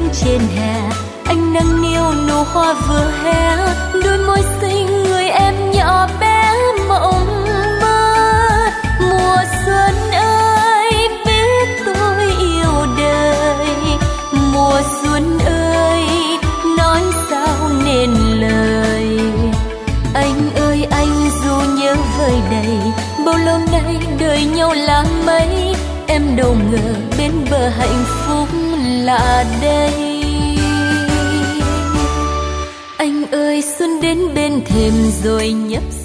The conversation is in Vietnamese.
trên hè, anh nâng niu nụ hoa vừa hé, đôi môi xinh người em nhỏ bé mộng mơ. Mùa xuân ơi biết tôi yêu đời, mùa xuân ơi nói sao nên lời. Anh ơi anh dù nhớ vơi đầy, bao lâu nay đời nhau là mấy, em đâu ngờ bên bờ hạnh phúc là đây. Anh ơi xuân đến bên thềm rồi nhấp